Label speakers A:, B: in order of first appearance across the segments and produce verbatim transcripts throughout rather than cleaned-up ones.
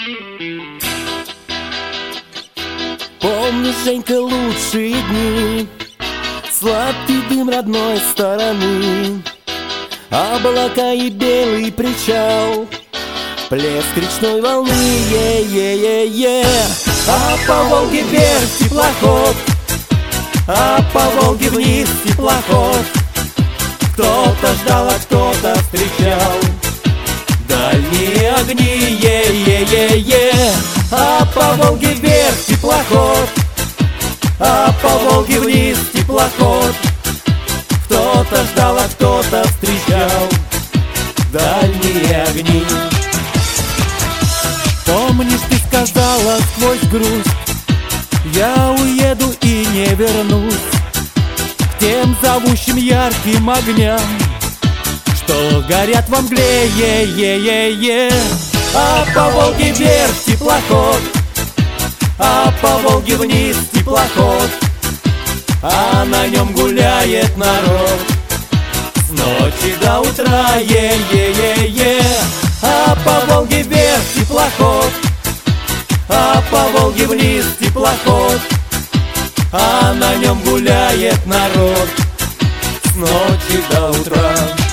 A: Помнишь, Женька, лучшие дни, сладкий дым родной стороны, облака и белый причал, плеск речной волны, е-е-е-е. А по Волге вверх теплоход, а по Волге вниз теплоход. Кто-то ждал, а кто-то встречал дальние огни, е-е-е-е. А по Волге вверх теплоход, а по Волге вниз теплоход. Кто-то ждал, а кто-то встречал дальние огни. Помнишь, ты сказала сквозь грусть: я уеду и не вернусь к тем зовущим ярким огням, что горят во мгле, е-е-е-е. А по Волге вверх теплоход, а по Волге вниз теплоход. А на нем гуляет народ с ночи до утра, е-е-е-е. А по Волге вверх теплоход, а по Волге вниз теплоход. А на нем гуляет народ с ночи до утра.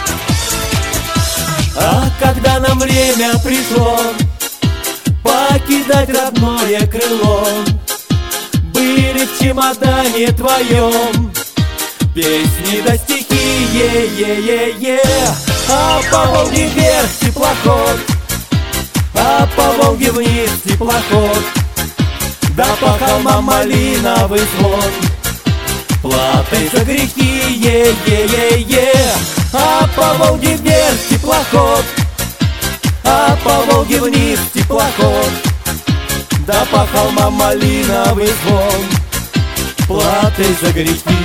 A: А когда нам время пришло покидать родное крыло, были в чемодане твоем песни да стихи, е-е-е-е. А по Волге вверх теплоход, а по Волге вниз теплоход. Да по холмам малиновый звон, платой за грехи, е-е-е-е. А по Волге вверх теплоход, а по Волге вниз теплоход. Да по холмам малиновый звон, платой за грехи.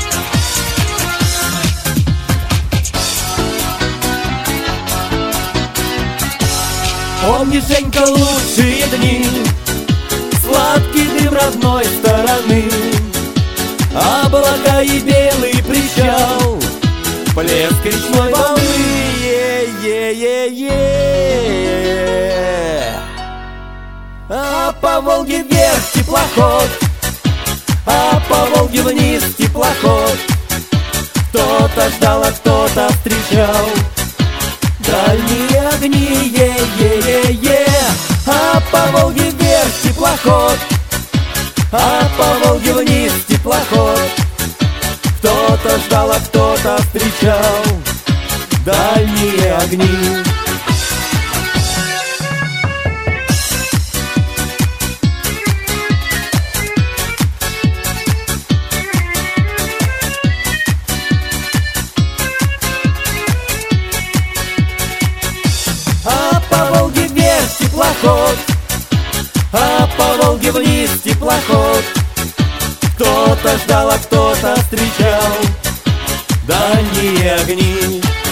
A: Помнишь, Женька, лучшие дни, сладкий дым родной стороны, облака и белый причал, плеск речной волны, е-е-е-е. А по Волге вверх теплоход, а по Волге вниз теплоход. Кто-то ждал, а кто-то встречал дальние огни, е-е-е-е. А по Волге вверх теплоход, а по Волге вниз теплоход. Кто-то ждал, а кто-то встречал дальние огни. А по Волге вверх теплоход, а по Волге вниз теплоход. Кто-то ждал, а кто-то встречал дальние огни.